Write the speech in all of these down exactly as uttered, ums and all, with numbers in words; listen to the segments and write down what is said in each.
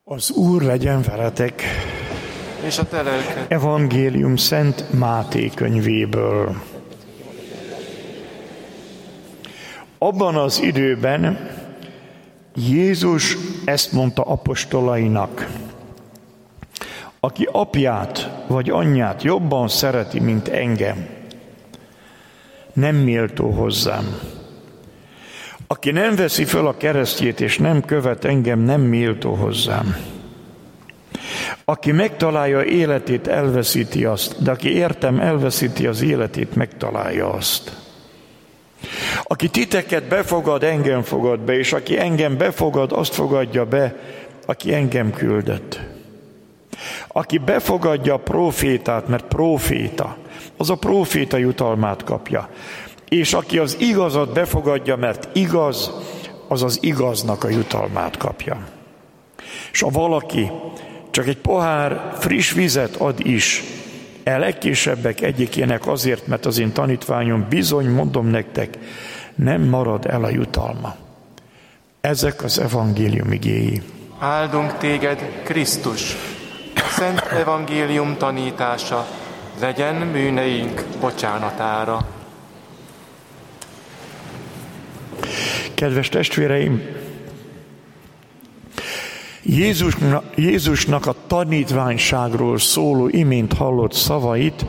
Az Úr legyen veletek! És a te lelked. Evangélium Szent Máté könyvéből. Abban az időben Jézus ezt mondta apostolainak: aki apját vagy anyját jobban szereti, mint engem, nem méltó hozzám. Aki nem veszi föl a keresztjét és nem követ engem, nem méltó hozzám. Aki megtalálja életét, elveszíti azt, de aki értem, elveszíti az életét, megtalálja azt. Aki titeket befogad, engem fogad be, és aki engem befogad, azt fogadja be, aki engem küldött. Aki befogadja a prófétát, mert próféta, az a próféta jutalmát kapja. És aki az igazat befogadja, mert igaz, az az igaznak a jutalmát kapja. És ha valaki csak egy pohár friss vizet ad is, e legkisebbek egyikének azért, mert az én tanítványom, bizony mondom nektek, nem marad el a jutalma. Ezek az evangélium igéi. Áldunk téged, Krisztus! A Szent Evangélium tanítása legyen bűneink bocsánatára. Kedves testvéreim, Jézusnak, Jézusnak a tanítványságról szóló imént hallott szavait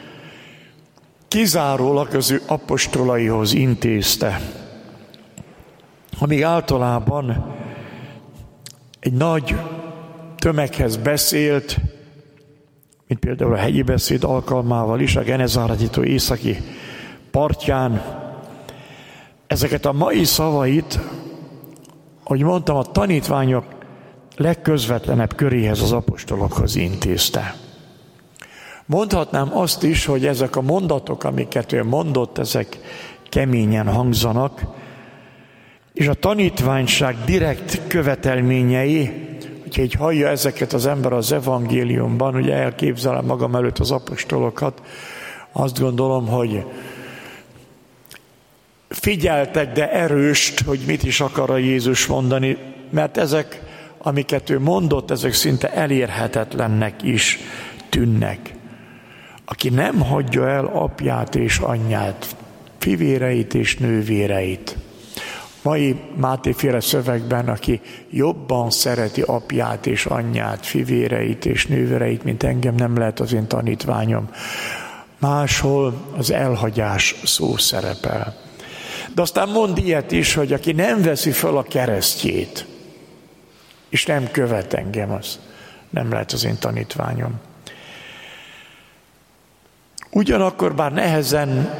kizárólag az ő apostolaihoz intézte, amíg általában egy nagy tömeghez beszélt, mint például a hegyi beszéd alkalmával is, a Genezáreti-tó északi partján. Ezeket a mai szavait, ahogy mondtam, a tanítványok legközvetlenebb köréhez, az apostolokhoz intézte. Mondhatnám azt is, hogy ezek a mondatok, amiket ő mondott, ezek keményen hangzanak, és a tanítványság direkt követelményei, hogyha így hallja ezeket az ember az evangéliumban, ugye elképzelem magam előtt az apostolokat, azt gondolom, hogy figyeltek, de erőst, hogy mit is akar a Jézus mondani, mert ezek, amiket ő mondott, ezek szinte elérhetetlennek is tűnnek. Aki nem hagyja el apját és anyját, fivéreit és nővéreit, mai Máté-féle szövegben, aki jobban szereti apját és anyját, fivéreit és nővéreit, mint engem, nem lehet az én tanítványom. Máshol az elhagyás szó szerepel. De aztán mond ilyet is, hogy aki nem veszi föl a keresztjét, és nem követ engem, az nem lehet az én tanítványom. Ugyanakkor bár nehezen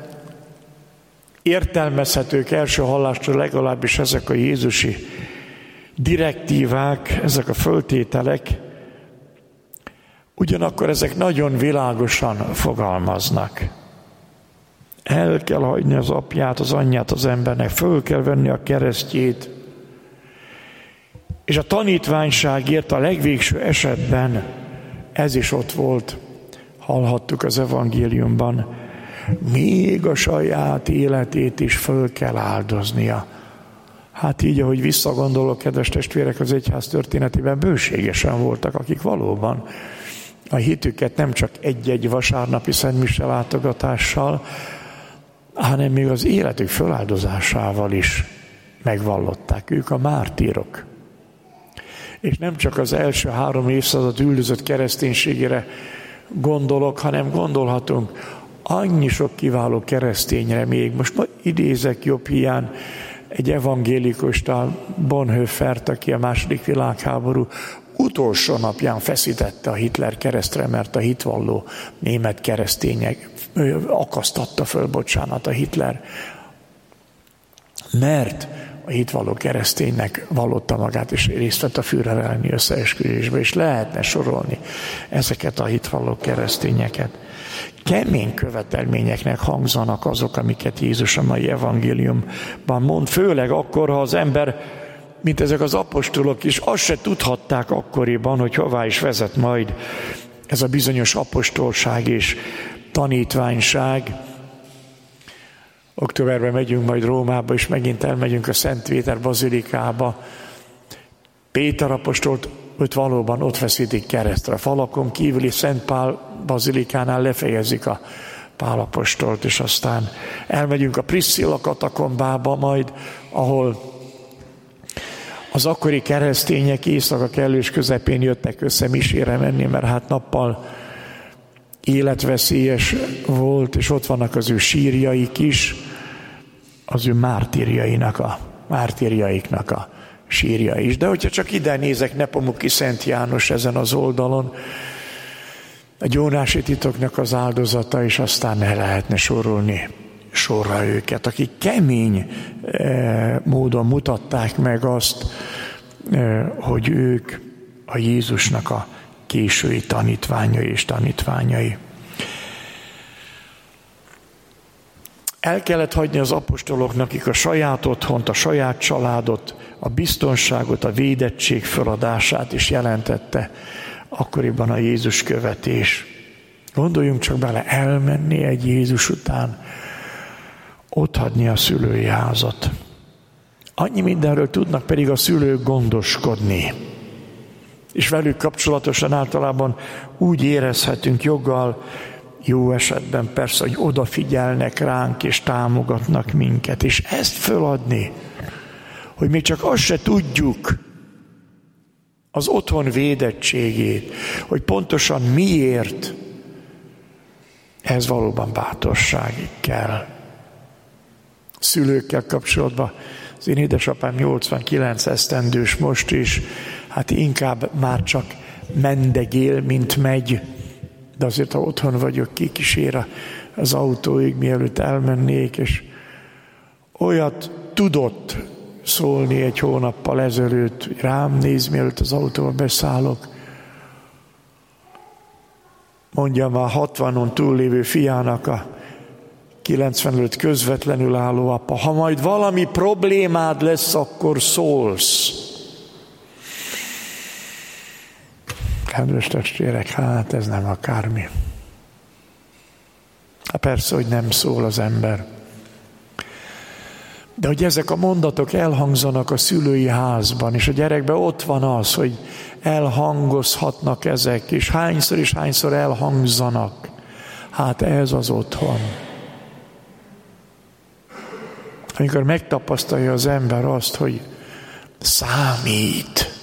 értelmezhetők első hallásra legalábbis ezek a jézusi direktívák, ezek a föltételek, ugyanakkor ezek nagyon világosan fogalmaznak. El kell hagyni az apját, az anyját az embernek, föl kell venni a keresztjét, és a tanítványságért a legvégső esetben ez is ott volt, hallhattuk az evangéliumban, még a saját életét is föl kell áldoznia. Hát így, ahogy visszagondolok, kedves testvérek, az egyház történetében bőségesen voltak, akik valóban a hitüket nem csak egy-egy vasárnapi szentmise látogatással, hanem még az életük föláldozásával is megvallották. Ők a mártírok. És nem csak az első három évszázad üldözött kereszténységére gondolok, hanem gondolhatunk annyi sok kiváló keresztényre még. Most ma idézek jobb hiány egy evangélikust, a Bonhoeffert, aki a második világháború utolsó napján feszítette a Hitler keresztre, mert a hitvalló német keresztények akasztatta föl, bocsánat, a Hitler. Mert a hitvalló kereszténynek vallotta magát, és részt vett a Führer elleni összeesküvésbe, és lehetne sorolni ezeket a hitvalló keresztényeket. Kemény követelményeknek hangzanak azok, amiket Jézus a mai evangéliumban mond, főleg akkor, ha az ember, mint ezek az apostolok is, azt se tudhatták akkoriban, hogy hová is vezet majd ez a bizonyos apostolság és tanítványság. Októberben megyünk majd Rómába, és megint elmegyünk a Szent Péter bazilikába. Péter apostolt ott valóban ott feszítik keresztre. A falakon kívüli Szent Pál bazilikánál lefejezik a Pál apostolt, és aztán elmegyünk a Priscilla katakombába majd, ahol az akkori keresztények éjszaka kellős közepén jöttek össze misére menni, mert hát nappal életveszélyes volt, és ott vannak az ő sírjaik is, az ő mártírjainak a, mártírjaiknak a sírja is. De hogyha csak ide nézek, Nepomuki Szent János ezen az oldalon, a gyónási titoknak az áldozata, és aztán ne lehetne sorolni sorra őket, akik kemény eh, módon mutatták meg azt, eh, hogy ők a Jézusnak a késői tanítványai és tanítványai. El kellett hagyni az apostoloknak, akik a saját otthont, a saját családot, a biztonságot, a védettség feladását is jelentette akkoriban a Jézus követés. Gondoljunk csak bele, elmenni egy Jézus után, otthagyni a szülői házat. Annyi mindenről tudnak pedig a szülők gondoskodni. És velük kapcsolatosan általában úgy érezhetünk joggal, jó esetben persze, hogy odafigyelnek ránk és támogatnak minket. És ezt föladni, hogy még csak azt se tudjuk, az otthon védettségét, hogy pontosan miért, ez valóban bátorságig kell. Szülőkkel kapcsolatban az én édesapám nyolcvankilenc esztendős most is, hát inkább már csak mendegél, mint megy, de azért, ha otthon vagyok, kikísér az autóig, mielőtt elmennék, és olyat tudott szólni egy hónappal ezelőtt, rám néz, mielőtt az autóba beszállok. Mondja már hatvanon túllévő fiának a kilencven előtt közvetlenül álló apa, ha majd valami problémád lesz, akkor szólsz. Kedves testvérek, hát ez nem akármi. Hát persze, hogy nem szól az ember. De hogy ezek a mondatok elhangzanak a szülői házban, és a gyerekben ott van az, hogy elhangozhatnak ezek, és hányszor és hányszor elhangzanak. Hát ez az otthon. Amikor megtapasztalja az ember azt, hogy számít.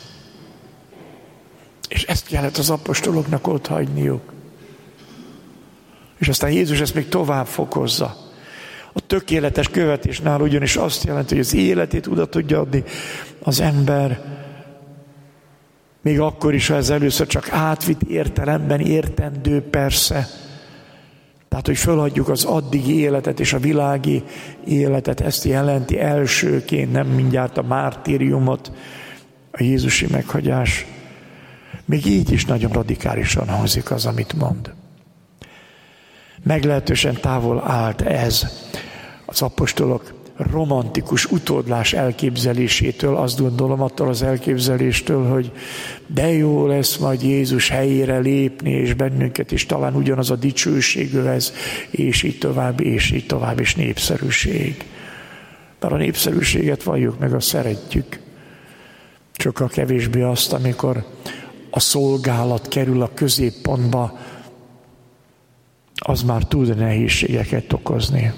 És ezt kellett az apostoloknak ott hagyniuk. És aztán Jézus ezt még tovább fokozza. A tökéletes követésnál ugyanis azt jelenti, hogy az életét oda tudja adni az ember, még akkor is, ha ez először csak átvitt értelemben értendő persze. Tehát, hogy föladjuk az addigi életet és a világi életet, ezt jelenti elsőként, nem mindjárt a mártíriumot, a jézusi meghagyás. Még így is nagyon radikálisan hangzik az, amit mond. Meglehetősen távol állt ez az apostolok romantikus utódlás elképzelésétől, azt gondolom, attól az elképzeléstől, hogy de jó lesz majd Jézus helyére lépni, és bennünket is talán ugyanaz a dicsőség övez, és így tovább, és így tovább, és népszerűség. Mert a népszerűséget valljuk meg, azt szeretjük. Sokkal kevésbé azt, amikor a szolgálat kerül a középpontba, az már tud nehézségeket okozni.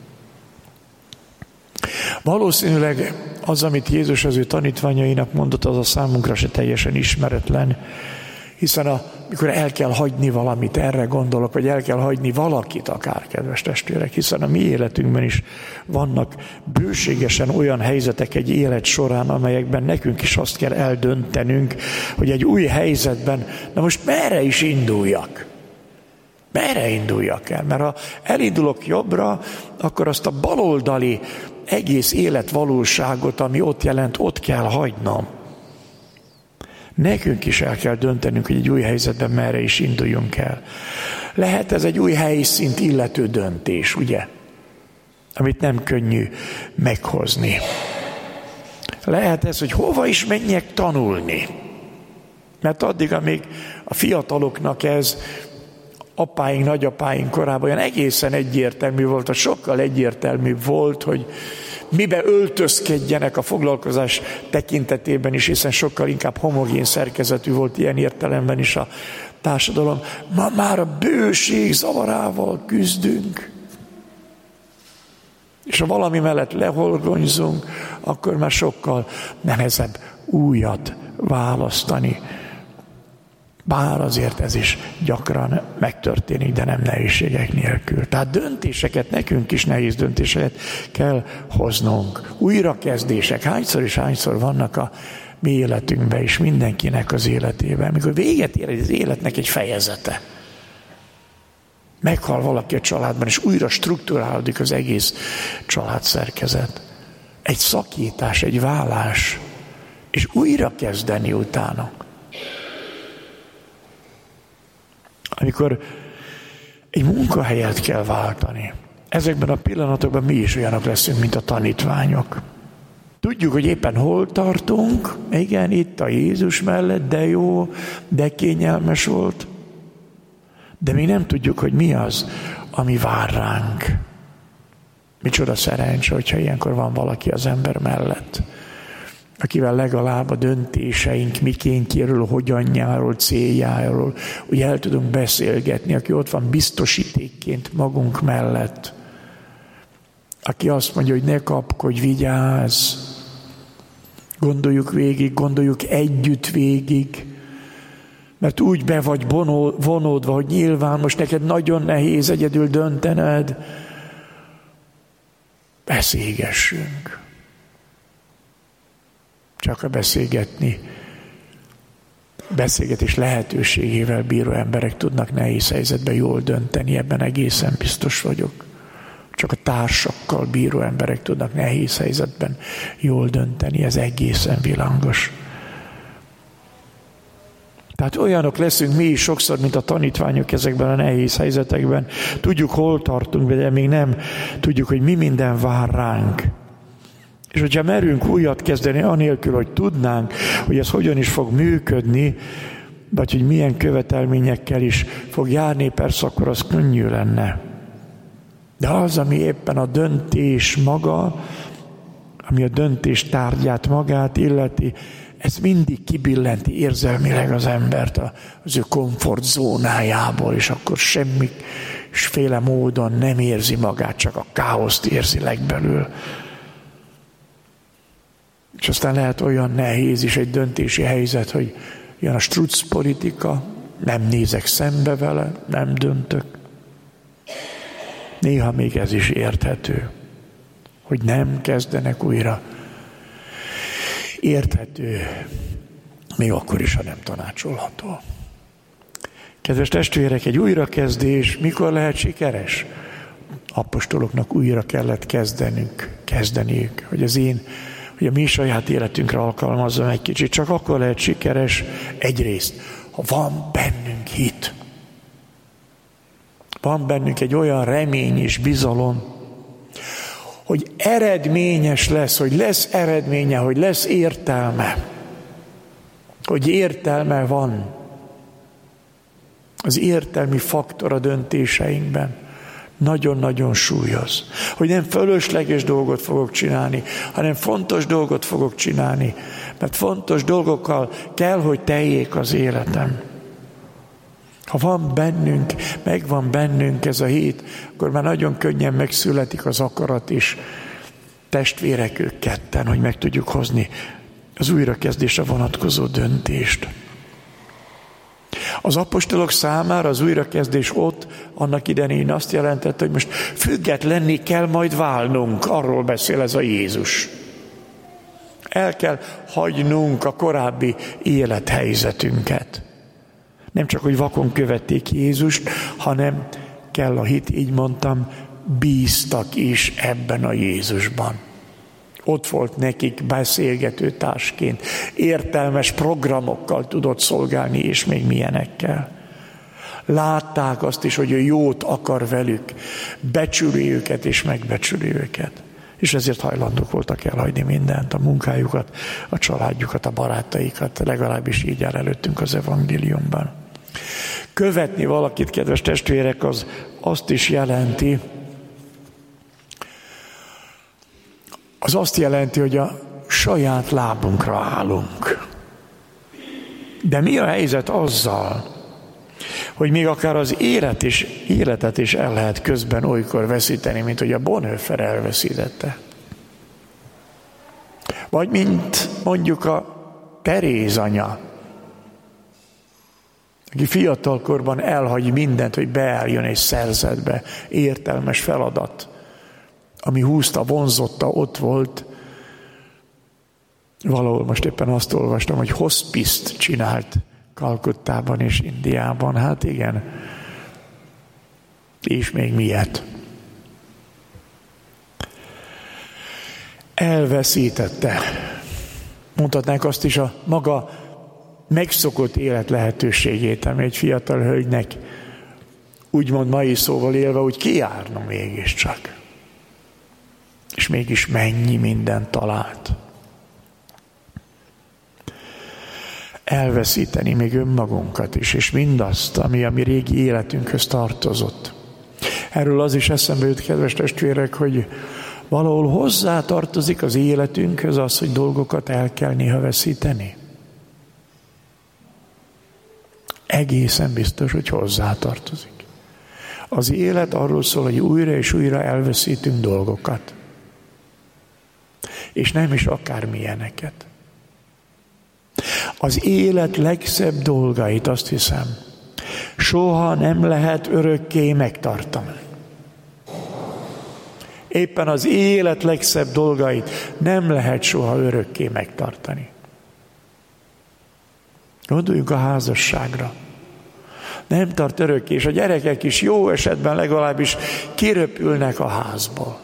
Valószínűleg az, amit Jézus az ő tanítványainak mondott, az a számunkra se teljesen ismeretlen, hiszen amikor el kell hagyni valamit, erre gondolok, hogy el kell hagyni valakit akár, kedves testvérek, hiszen a mi életünkben is vannak bőségesen olyan helyzetek egy élet során, amelyekben nekünk is azt kell eldöntenünk, hogy egy új helyzetben, na most merre is induljak? Merre induljak el? Mert ha elindulok jobbra, akkor azt a baloldali egész életvalóságot, ami ott jelent, ott kell hagynom. Nekünk is el kell döntenünk, hogy egy új helyzetben merre is induljunk el. Lehet ez egy új helyszínt illető döntés, ugye? Amit nem könnyű meghozni. Lehet ez, hogy hova is menjek tanulni. Mert addig, amíg a fiataloknak ez apáink, nagyapáink korában olyan egészen egyértelmű volt, vagy sokkal egyértelműbb volt, hogy mibe öltözkedjenek a foglalkozás tekintetében is, hiszen sokkal inkább homogén szerkezetű volt ilyen értelemben is a társadalom. Ma már a bőség zavarával küzdünk. És ha valami mellett lehorgonyzunk, akkor már sokkal nehezebb újat választani. Bár azért ez is gyakran megtörténik, de nem nehézségek nélkül. Tehát döntéseket, nekünk is nehéz döntéseket kell hoznunk. Újrakezdések, hányszor és hányszor vannak a mi életünkben is, mindenkinek az életében. Mikor véget ér az életnek egy fejezete. Meghal valaki a családban, és újra strukturálódik az egész családszerkezet. Egy szakítás, egy válás, és újra kezdeni utána. Amikor egy munkahelyet kell váltani, ezekben a pillanatokban mi is olyanok leszünk, mint a tanítványok. Tudjuk, hogy éppen hol tartunk, igen, itt a Jézus mellett, de jó, de kényelmes volt, de mi nem tudjuk, hogy mi az, ami vár ránk. Micsoda szerencse, hogyha ilyenkor van valaki az ember mellett, akivel legalább a döntéseink mikéntjéről, hogyanjáról, céljáról, úgy el tudunk beszélgetni, aki ott van biztosítékként magunk mellett, aki azt mondja, hogy ne kapkodj, vigyázz, gondoljuk végig, gondoljuk együtt végig, mert úgy be vagy vonódva, hogy nyilván most neked nagyon nehéz egyedül döntened. Beszélgessünk. Csak a beszélgetni, beszélgetés lehetőségével bíró emberek tudnak nehéz helyzetben jól dönteni, ebben egészen biztos vagyok. Csak a társakkal bíró emberek tudnak nehéz helyzetben jól dönteni, ez egészen világos. Tehát olyanok leszünk mi is sokszor, mint a tanítványok ezekben a nehéz helyzetekben. Tudjuk, hol tartunk, de még nem tudjuk, hogy mi minden vár ránk. És hogyha merünk újat kezdeni, anélkül, hogy tudnánk, hogy ez hogyan is fog működni, vagy hogy milyen követelményekkel is fog járni, persze akkor az könnyű lenne. De az, ami éppen a döntés maga, ami a döntés tárgyát magát illeti, ez mindig kibillenti érzelmileg az embert az ő komfortzónájából, és akkor semmiféle módon nem érzi magát, csak a káoszt érzi legbelül. És aztán lehet olyan nehéz is egy döntési helyzet, hogy jön a struc politika, nem nézek szembe vele, nem döntök. Néha még ez is érthető, hogy nem kezdenek újra. Érthető, még akkor is, ha nem tanácsolható. Kedves testvérek, egy újrakezdés mikor lehet sikeres? Apostoloknak újra kellett kezdenünk, kezdeniük, hogy az én, hogy a mi saját életünkre alkalmazzam egy kicsit. Csak akkor lehet sikeres egyrészt, ha van bennünk hit. Van bennünk egy olyan remény és bizalom, hogy eredményes lesz, hogy lesz eredménye, hogy lesz értelme. Hogy értelme van. Az értelmi faktor a döntéseinkben nagyon-nagyon súlyos. Hogy nem fölösleges dolgot fogok csinálni, hanem fontos dolgot fogok csinálni. Mert fontos dolgokkal kell, hogy teljék az életem. Ha van bennünk, megvan bennünk ez a hit, akkor már nagyon könnyen megszületik az akarat is. Testvérek ők ketten, hogy meg tudjuk hozni az újrakezdésre vonatkozó döntést. Az apostolok számára az újrakezdés ott annak idején azt jelentette, hogy most függetlenné kell majd válnunk, arról beszél ez a Jézus. El kell hagynunk a korábbi élethelyzetünket. Nem csak, hogy vakon követték Jézust, hanem kell a hit, így mondtam, bíztak is ebben a Jézusban. Ott volt nekik beszélgető társként, értelmes programokkal tudott szolgálni, és még milyenekkel. Látták azt is, hogy ő jót akar velük, becsüli őket és megbecsüli őket. És ezért hajlandók voltak elhagyni mindent, a munkájukat, a családjukat, a barátaikat, legalábbis így áll előttünk az evangéliumban. Követni valakit, kedves testvérek, az azt is jelenti, az azt jelenti, hogy a saját lábunkra állunk. De mi a helyzet azzal, hogy még akár az élet is, életet is el lehet közben olykor veszíteni, mint hogy a Bonhoeffer elveszítette. Vagy mint mondjuk a Teréz anya, aki fiatalkorban elhagy mindent, hogy beálljon egy szerzetbe, értelmes feladat, ami húzta, vonzotta, ott volt. Valahol most éppen azt olvastam, hogy hospice-t csinált Kalkuttában és Indiában. Hát igen. És még miért? Elveszítette. Mondhatnánk azt is a maga megszokott élet lehetőségét, ami egy fiatal hölgynek úgymond mai szóval élve úgy kijárna mégiscsak. És mégis mennyi mindent talált. Elveszíteni még önmagunkat is, és mindazt, ami a mi régi életünkhöz tartozott. Erről az is eszembe jut, kedves testvérek, hogy valahol hozzá tartozik az életünkhöz az, hogy dolgokat el kell néha veszíteni. Egészen biztos, hogy hozzá tartozik. Az élet arról szól, hogy újra és újra elveszítünk dolgokat. És nem is akármilyeneket. Az élet legszebb dolgait, azt hiszem, soha nem lehet örökké megtartani. Éppen az élet legszebb dolgait nem lehet soha örökké megtartani. Gondoljunk a házasságra. Nem tart örökké, és a gyerekek is jó esetben legalábbis kiröpülnek a házból.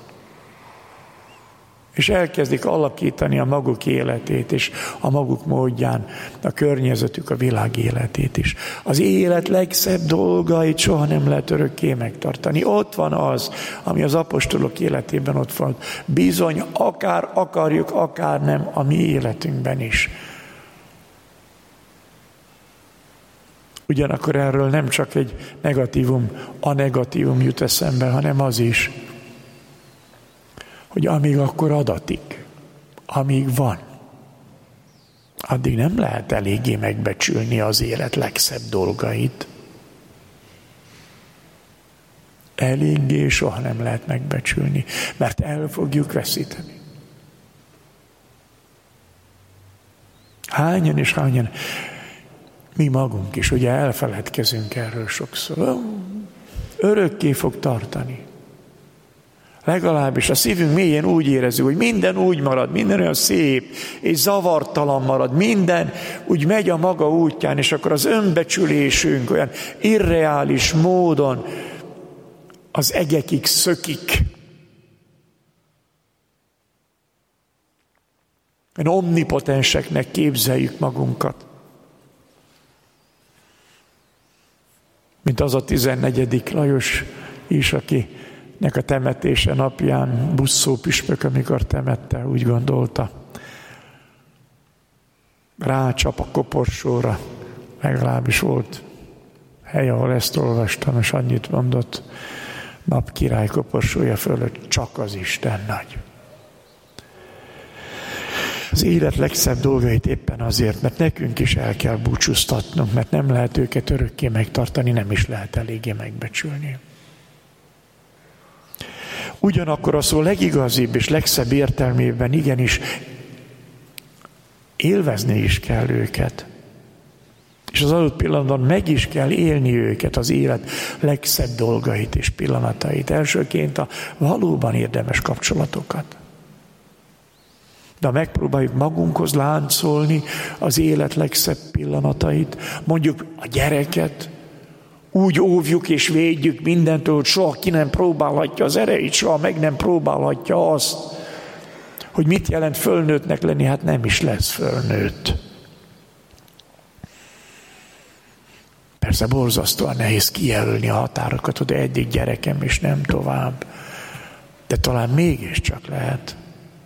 És elkezdik alakítani a maguk életét, és a maguk módján a környezetük, a világ életét is. Az élet legszebb dolgait soha nem lehet örökké megtartani. Ott van az, ami az apostolok életében ott van. Bizony, akár akarjuk, akár nem, a mi életünkben is. Ugyanakkor erről nem csak egy negatívum, a negatívum jut eszembe, hanem az is, hogy amíg akkor adatik, amíg van, addig nem lehet eléggé megbecsülni az élet legszebb dolgait. Eléggé soha nem lehet megbecsülni, mert el fogjuk veszíteni. Hányan és hányan, mi magunk is, ugye elfeledkezünk erről sokszor. Örökké fog tartani. Legalábbis a szívünk mélyén úgy érezzük, hogy minden úgy marad, minden olyan szép és zavartalan marad, minden úgy megy a maga útján, és akkor az önbecsülésünk olyan irreális módon az egekig szökik. Olyan omnipotenseknek képzeljük magunkat. Mint az a tizennegyedik Lajos is, aki nek a temetése napján Busszó püspök, amikor temette, úgy gondolta, rácsap a koporsóra, legalábbis volt hely, ahol ezt olvastam, és annyit mondott, napkirály koporsója fölött csak az Isten nagy. Az élet legszebb dolgait éppen azért, mert nekünk is el kell búcsúztatnunk, mert nem lehet őket örökké megtartani, nem is lehet eléggé megbecsülni. Ugyanakkor a szó legigazibb és legszebb értelmében igenis élvezni is kell őket. És az adott pillanatban meg is kell élni őket, az élet legszebb dolgait és pillanatait. Elsőként a valóban érdemes kapcsolatokat. De ha megpróbáljuk magunkhoz láncolni az élet legszebb pillanatait, mondjuk a gyereket, úgy óvjuk és védjük mindentől, hogy soha ki nem próbálhatja az erejét, soha meg nem próbálhatja azt, hogy mit jelent fölnőttnek lenni, hát nem is lesz fölnőtt. Persze borzasztóan nehéz kijelölni a határokat, hogy eddig gyerekem és nem tovább. De talán mégiscsak lehet.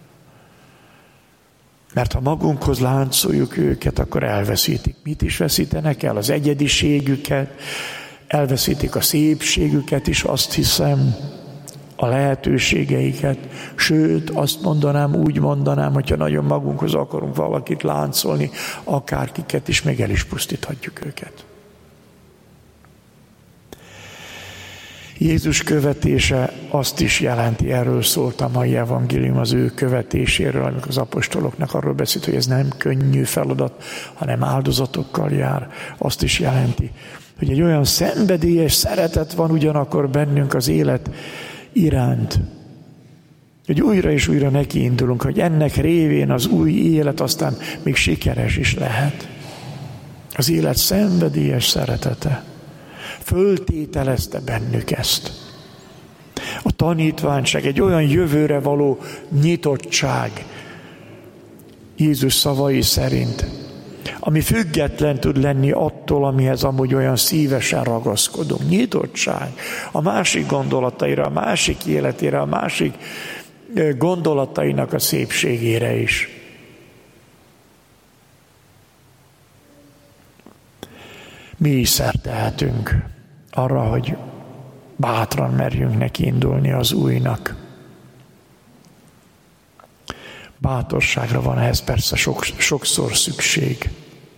Mert ha magunkhoz láncoljuk őket, akkor elveszítik. Mit is veszítenek el? Az egyediségüket, elveszítik a szépségüket is, azt hiszem, a lehetőségeiket, sőt, azt mondanám, úgy mondanám, hogyha nagyon magunkhoz akarunk valakit láncolni, akárkiket is, meg el is pusztíthatjuk őket. Jézus követése azt is jelenti, erről szólt a mai evangélium, az ő követéséről, amikor az apostoloknak arról beszélt, hogy ez nem könnyű feladat, hanem áldozatokkal jár. Azt is jelenti, hogy egy olyan szenvedélyes szeretet van ugyanakkor bennünk az élet iránt, hogy újra és újra nekiindulunk, hogy ennek révén az új élet aztán még sikeres is lehet. Az élet szenvedélyes szeretete föltételezte bennük ezt. A tanítványság, egy olyan jövőre való nyitottság, Jézus szavai szerint, ami független tud lenni attól, amihez amúgy olyan szívesen ragaszkodunk. Nyitottság a másik gondolataira, a másik életére, a másik gondolatainak a szépségére is. Mi is szert tehetünk arra, hogy bátran merjünk neki indulni az újnak. Bátorságra van ehhez persze sok, sokszor szükség.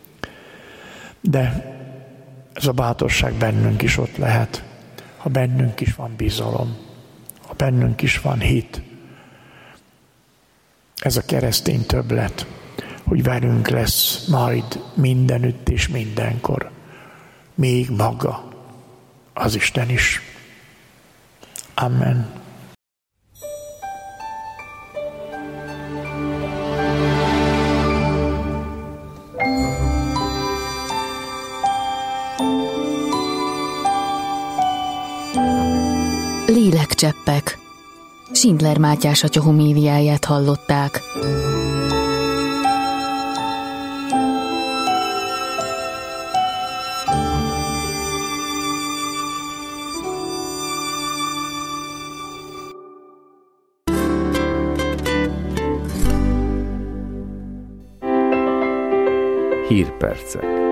De ez a bátorság bennünk is ott lehet, ha bennünk is van bizalom, ha bennünk is van hit. Ez a keresztény többlet, hogy velünk lesz majd mindenütt és mindenkor, még maga az Isten is. Amen. Lélekcseppek. Schindler Mátyás atya homéliáját hallották. Hírpercek.